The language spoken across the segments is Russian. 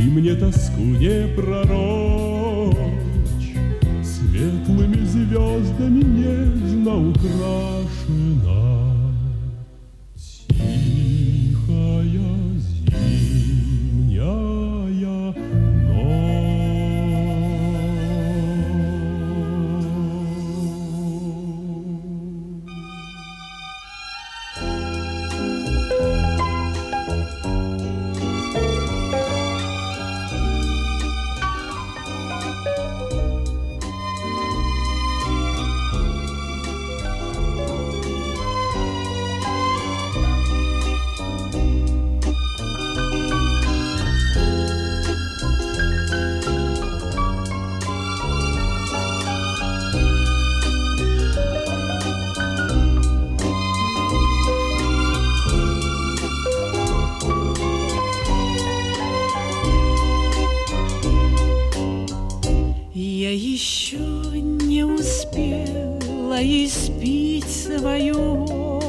мне тоску не пророчь, светлыми звездами нежно украшена. Тихая зимняя испить свою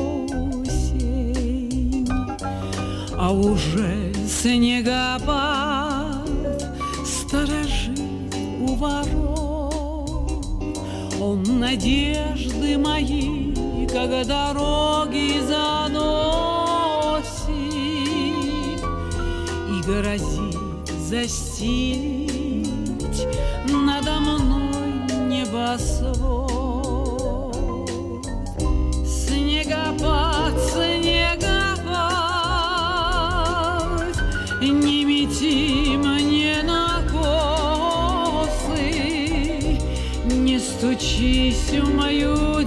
осень, а уже снегопад сторожит у ворот. Он надежды мои, как дороги заносит, и грозит застелить надо мной небосвод. Снегопад, снегопад, не мети мне на косы, не стучись в мою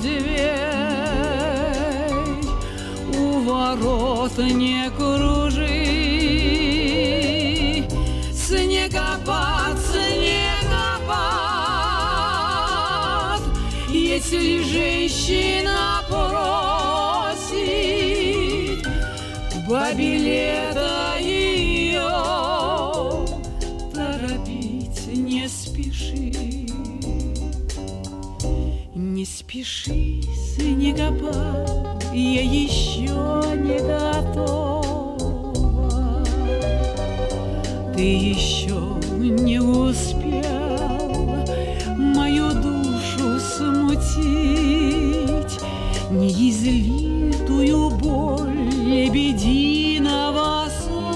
дверь, у ворот не кружи. Снегопад, снегопад, если женщина просит бабе лето ее, торопить не спеши. Не спеши, снегопад, я еще не готова. Ты еще не успел мою душу смутить, неизлитую боль лебединого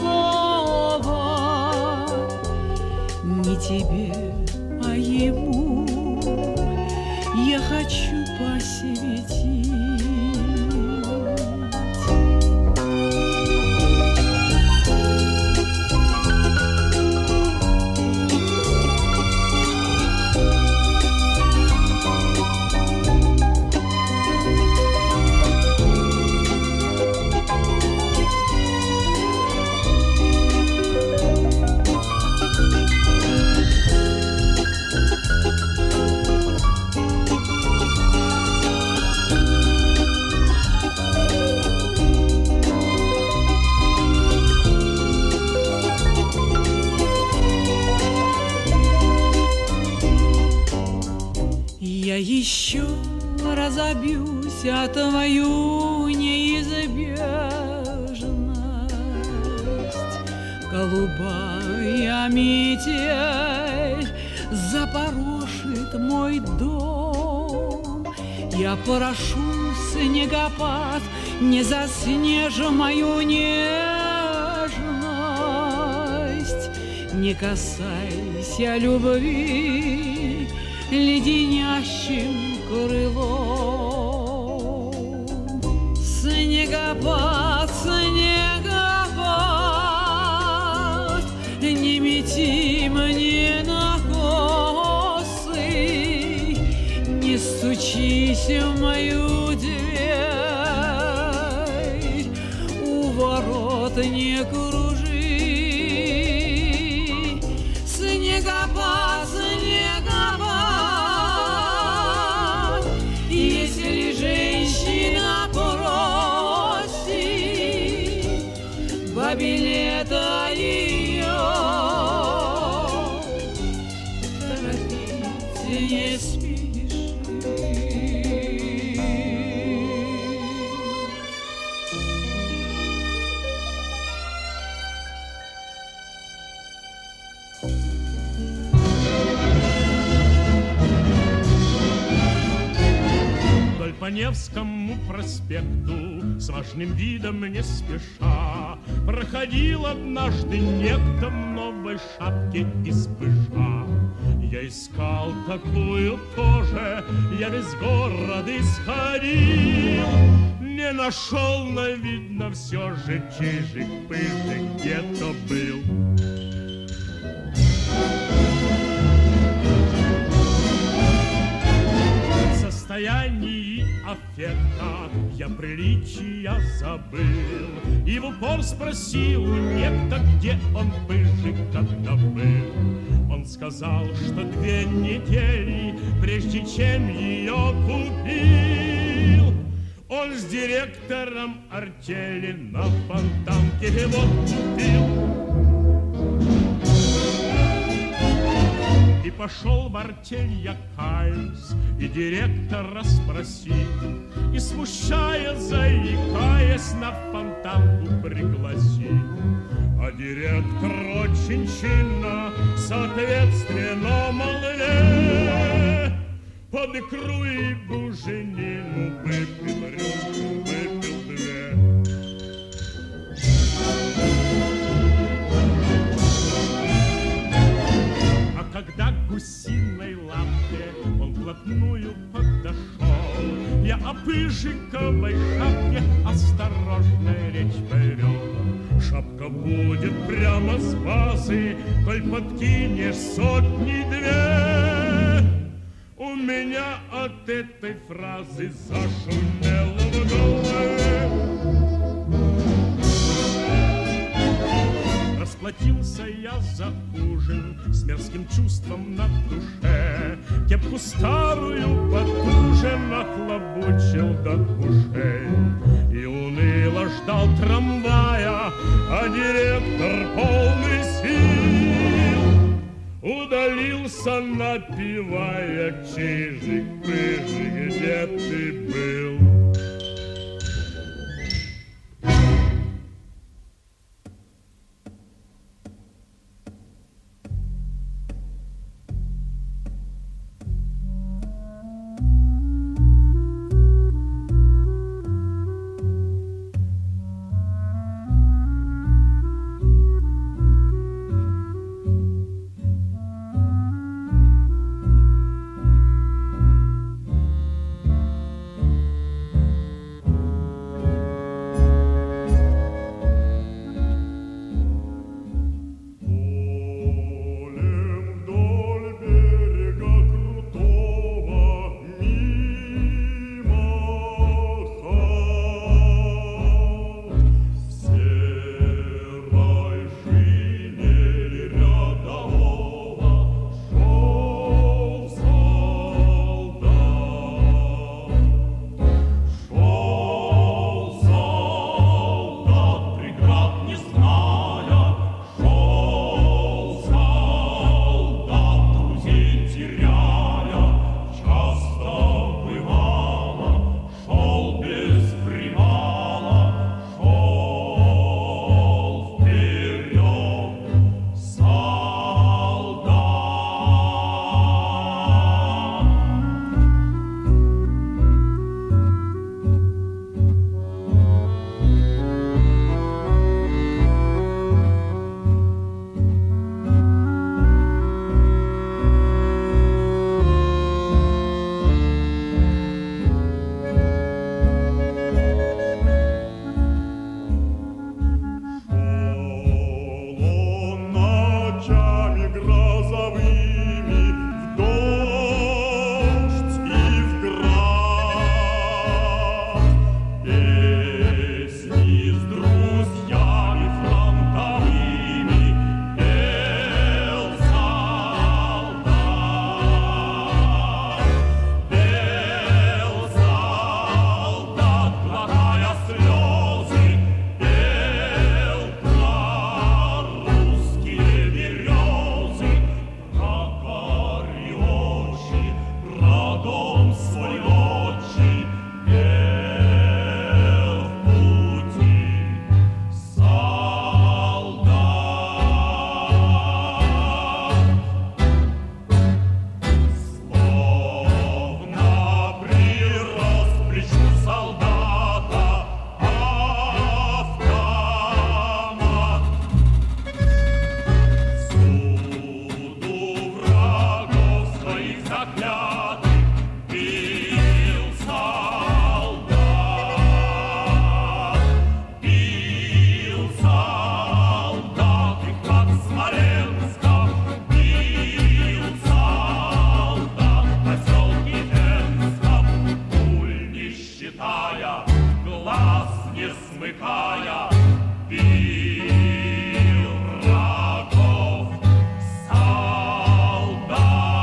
слова. Не тебе, а ему я хочу посвятить. Я еще разобьюсь о твою неизбежность. Голубая метель запорошит мой дом. Я прошу, снегопад, не заснежь мою нежность. Не касайся любви леденящим крылом. Снегопад, снегопад, не мети мне на косы, не стучись в мою дверь, у ворот не кружи. Снегопад, снегопад, если женщина просит бабе лето ее, торопить не спеши. по Невскому проспекту с важным видом не спеша проходил однажды некто в новой шапке из пыжа. Я искал такую тоже, я весь город исходил, не нашел, но видно все же чижик-пыжик где-то был. В состоянии аффекта я приличия забыл и в упор спросил некто, где он пыжика добыл. Он сказал, что 2 недели, прежде чем ее купил, он с директором артели на Фонтанке его купил. И пошел в артель я, каюсь, и директора спросил, и, смущая, заикаясь, на Фонтанку пригласил. А директор очень чинно, соответственно, молве, под икру и буженину выпил рюмку, выпил 2. А когда к гусиной лапке он вплотную подошел, я о пыжиковой шапке осторожной речь повел. Шапка будет прямо с базы, коль подкинешь 100 2. У меня от этой фразы зашумело в голове. Расплатился я за ужин с мерзким чувством на душе. Кепку старую потуже нахлобучил до ушей и уныло ждал трамвая, а директор полный сил удалился, напевая: чижик-пыжик, где ты был? увлекая, бил врагов солдат.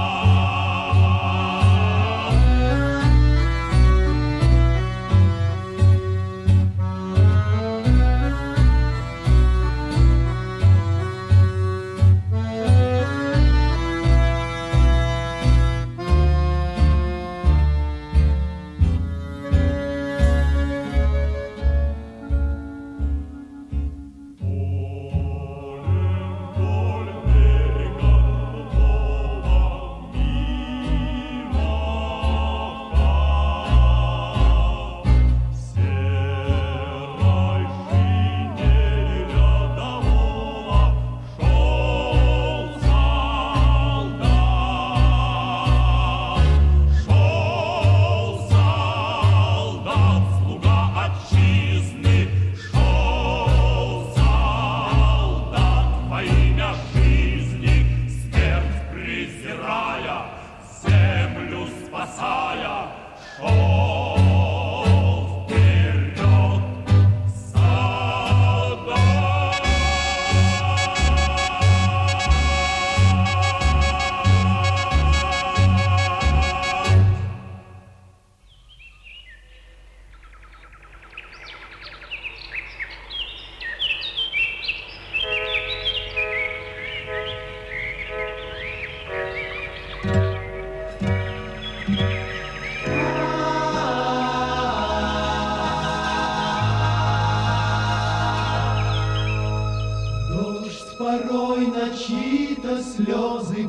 Порой на чьи-то слезы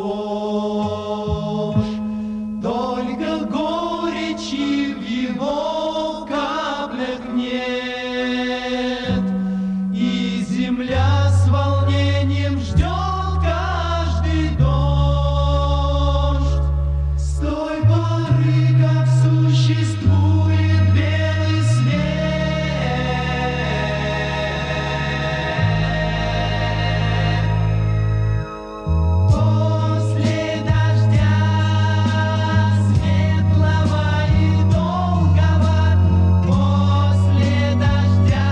похож, только горечи в его каплях нет, и земля с волнением ждет каждый дождь. С той поры, как существует белый свет, после дождя светлого и долгого, после дождя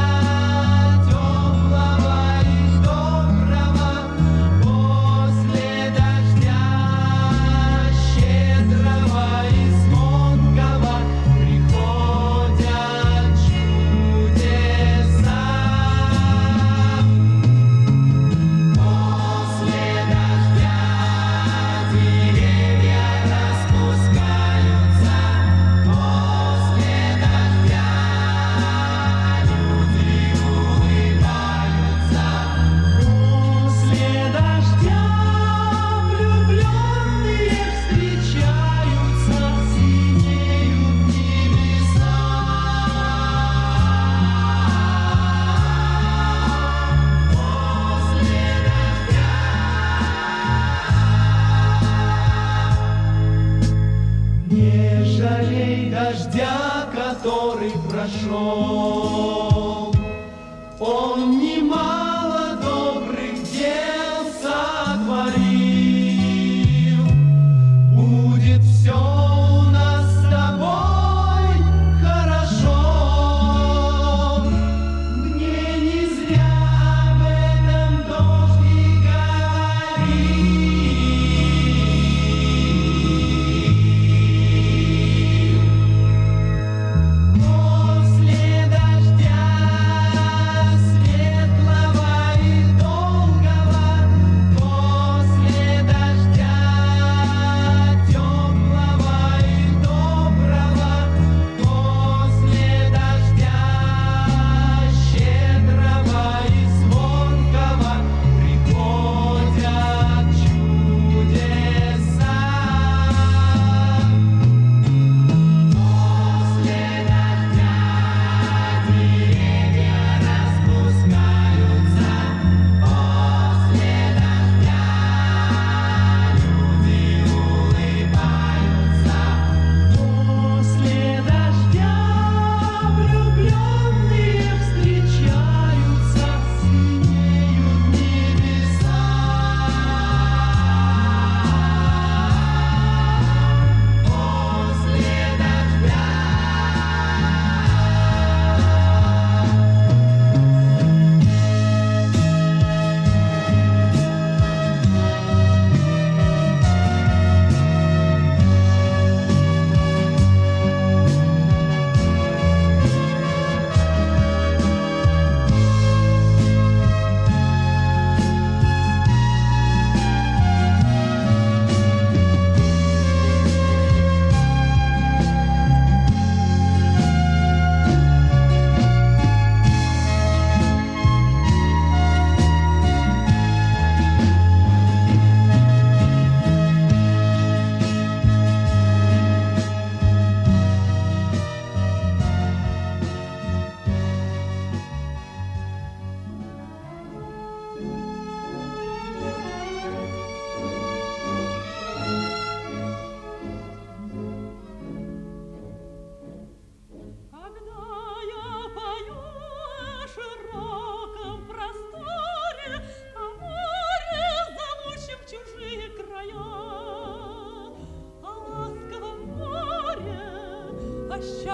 теплого и доброго, после дождя щедрого и звонкого приходят чудеса. После дождя деревья распускаются, после дождя люди улыбаются, после дождя влюбленные встречаются, синеют небеса. После дождя не жалей дождя, который прошел. Он немало добрых дел сотворил. Будет все у нас с тобой хорошо. Мне не зря об этом дождь и говорил. После дождя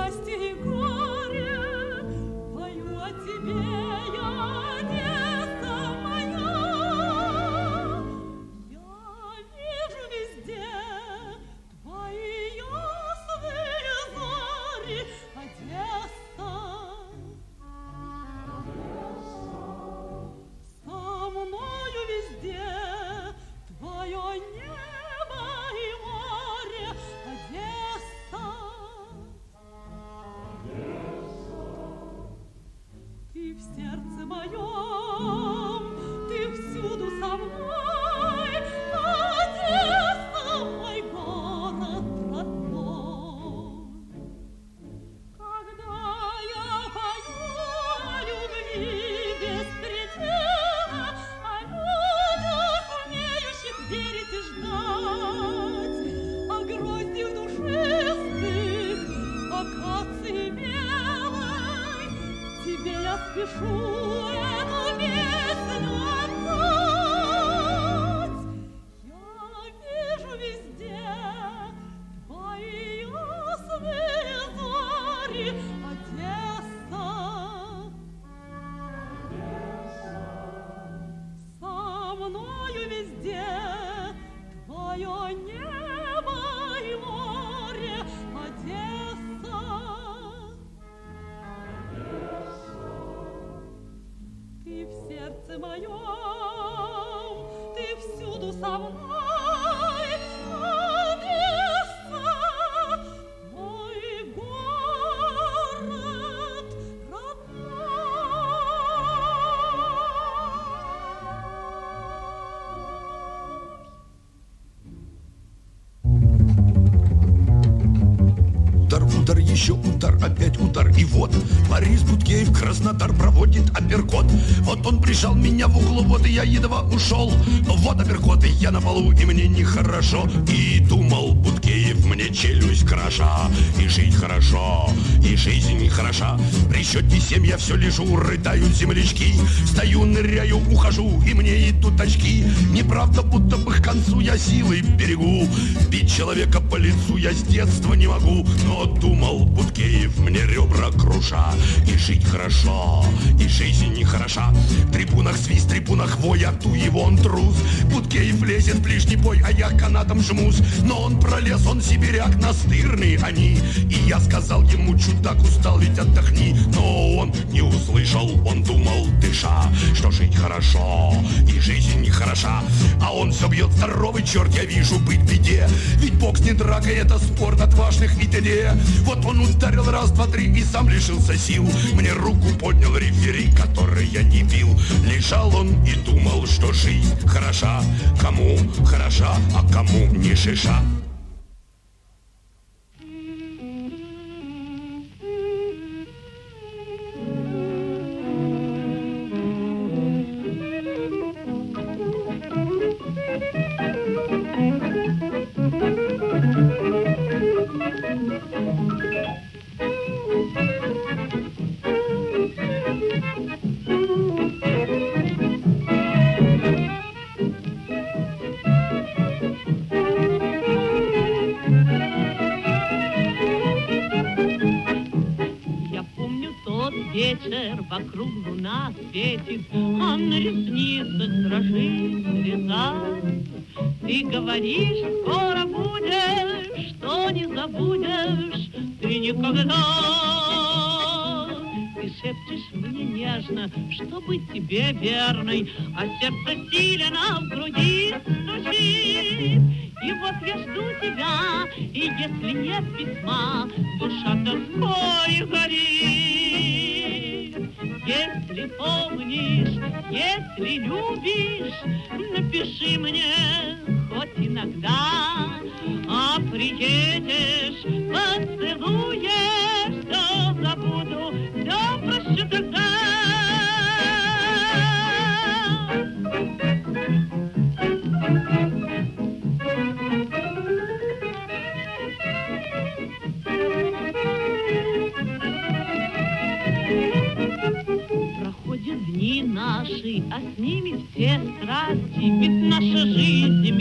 счастье и горе, пою о тебе я, Одесса моя. Я вижу везде твои ясные зори, Одесса. Со мною везде твое небо и море, Одесса. Ты в сердце моем, ты всюду со мной, Одесса, мой город родной. Когда я пою о любви без предела, о людях, умеющих верить и ждать, о гроздьях душистых, акации белой, тебе я спешу эту песню отдать. Я вижу везде твои ясные зори, Одесса. Со мною везде твое небо и море, Одесса. Ты в сердце моем, ты всюду со мной, Одесса, мой город родной. Удар, удар, еще удар, опять удар. И вот Борис Будкеев Краснодар проводит апперкот. Вот он прижал меня в углу, вот и я едва ушел. Вот апперкот, и я на полу, и мне нехорошо. И думал Будкеев мне челюсть кроша. И жить хорошо, и жизнь хороша. При счете 7 я все лежу, рыдают землячки. Стою, ныряю, ухожу, и мне идут очки. Неправда, будто бы к концу я силы берегу. Бить человека по лицу я с детства не могу. Но думал Будкеев мне ребра круша. И жить хорошо, и жизнь нехороша. В трибунах свист, в трибунах вой, а ту его он трус. Будкеев лезет в ближний бой, а я канатом жмусь. Но он пролез, он сибиряк, настырный они. И я сказал ему, чудак, устал, ведь отдохни. Но он не услышал, он думал, дыша, что жить хорошо, и жизнь нехороша. А он все бьет здоровый, черт, я вижу, быть в беде. Ведь бокс не драка, это спорт отважных витязей. Вот он ударил раз, два, три и сам лишился сил. Мне руку поднял рефери, который я не бил. Лежал он и думал, что жизнь хороша. Кому хороша, а кому не шиша. Вечер, вокруг луна светит, а на ресницах дрожит слеза. Ты говоришь, скоро будешь, что не забудешь ты никогда. Ты шепчешь мне нежно, что быть тебе верной, а сердце силено в груди стучит. И вот я жду тебя, и если нет письма, душа тоской горит. Если помнишь, если любишь, напиши мне хоть иногда. А приедешь, поцелуешь, все забуду, все прощу тогда. Дни наши, а с ними все страсти, ведь наша жизнь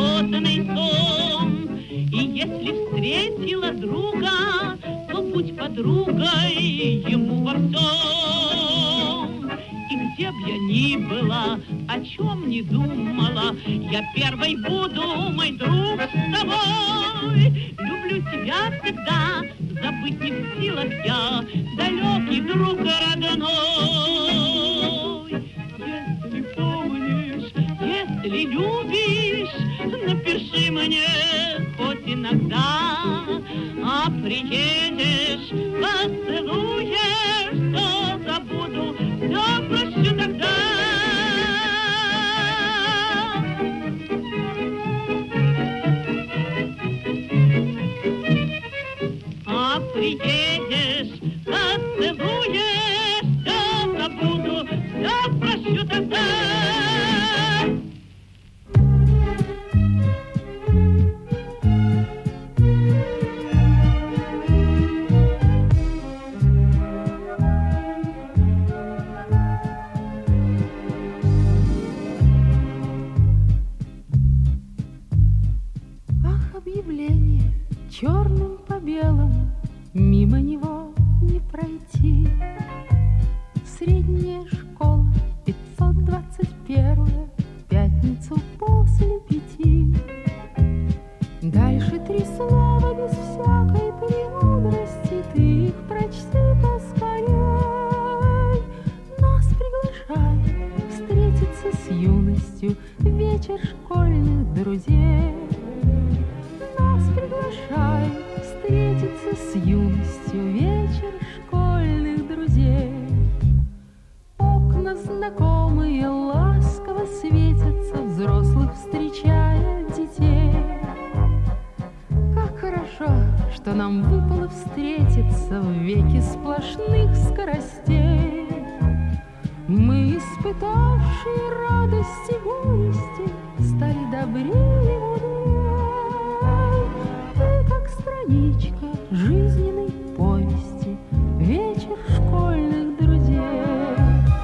мимолетный сон. И если встретила друга, то будь под подругой ему во всем. И где б я ни была, о чем ни думала, я первой буду, мой друг, с тобой. Люблю тебя всегда, забыть не в силах я, далекий друг родной. Если помнишь, если любишь, напиши мне хоть иногда, а приедешь, поцелуешь, все забуду, все прощу тогда. А приедешь, поцелуешь, все забуду, все прощу тогда. Объявление черным по белому, мимо него не пройти. Средняя школа, 521, пятницу после 5. Дальше 3 слова без всякой премудрости, ты их прочти поскорей. Нас приглашай встретиться с юностью, вечер школьных друзей. Нас приглашай встретиться с юностью, вечер школьных друзей. Окна знакомые ласково светятся, взрослых встречая детей. Как хорошо, что нам выпало встретиться в веке сплошных скоростей. Мы, испытавшие радость и горести, стали добрее, мудрее. Ты как страничка жизненной повести, вечер школьных друзей.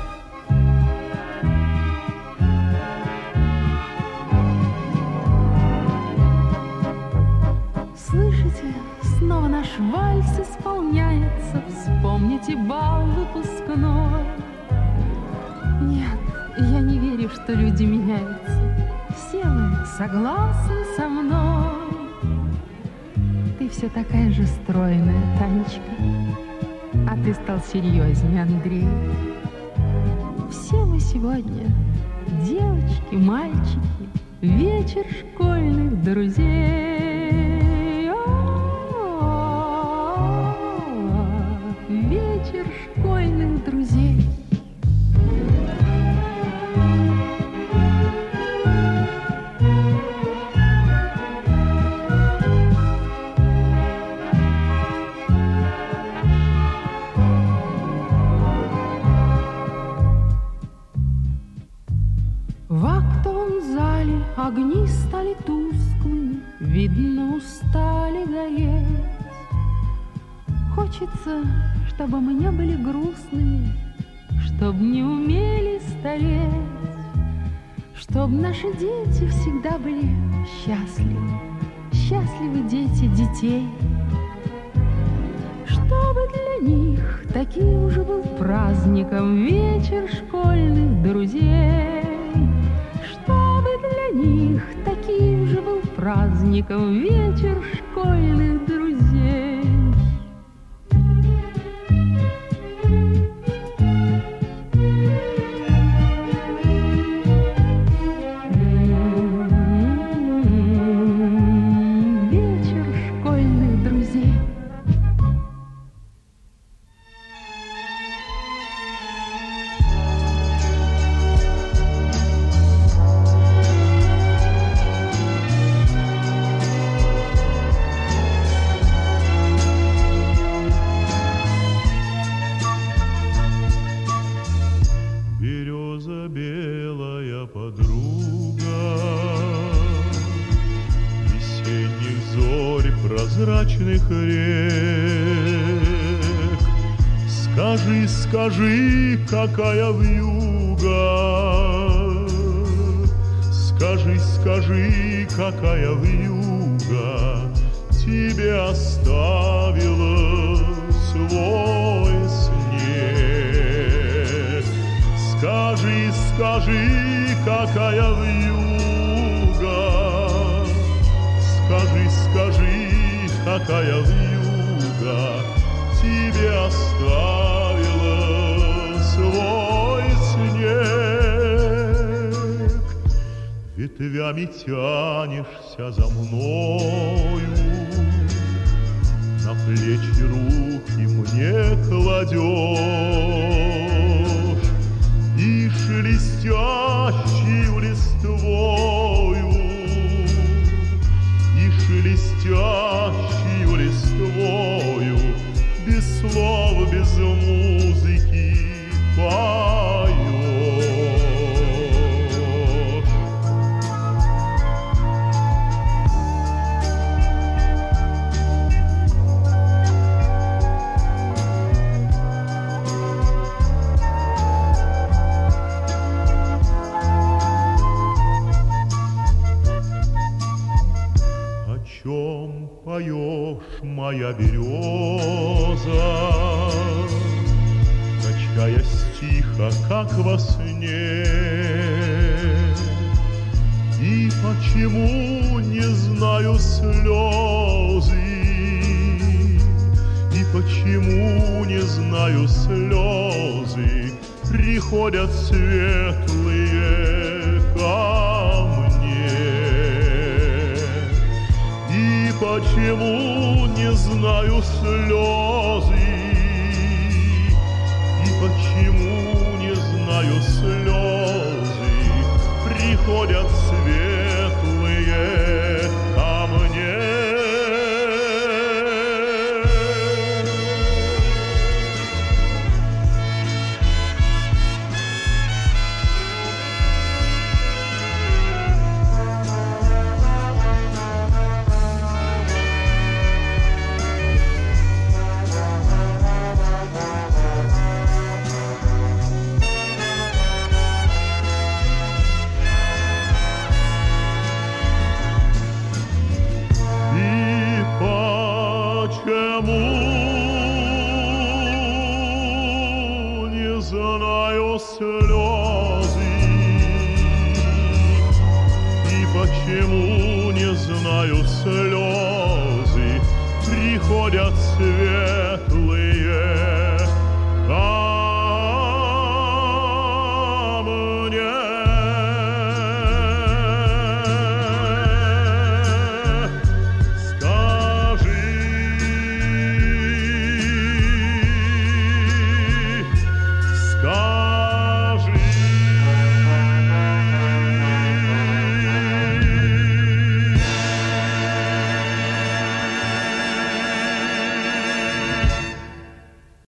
Слышите, снова наш вальс исполняется, вспомните бал выпускной. Нет, я не верю, что люди меняются. Все вы согласны со мной. Ты все такая же стройная, Танечка, а ты стал серьезнее, Андрей. Все мы сегодня девочки, мальчики, вечер школьных друзей. Вечер школьных друзей. В актовом зале огни стали тусклыми, видно, устали гореть. Хочется, чтобы мы не были грустными, чтоб не умели стареть, чтоб наши дети всегда были счастливы, счастливы дети детей. Чтобы для них таким же был праздником вечер школьных друзей. Чтобы для них таким же был праздником вечер школьных друзей. Вечер школьных друзей. Береза белая подруга весенних зорь, прозрачных рек. Скажи, скажи, какая вьюга, скажи, скажи, какая вьюга тебе оставила скажи, какая вьюга, скажи, скажи, какая вьюга тебе оставила свой снег. Ветвями тянешься за мною, на плечи руки мне кладешь, и шелестящую листвою, и шелестящую листвою, без слов, без музыки поешь. О чем поешь, моя береза, качаясь тихо, как во сне? И почему не знаю слезы, и почему не знаю слезы приходят светлые ко мне? И почему не знаю слезы, и почему не знаю слезы приходят светлые ко мне? Почему не знаю слезы приходят светлые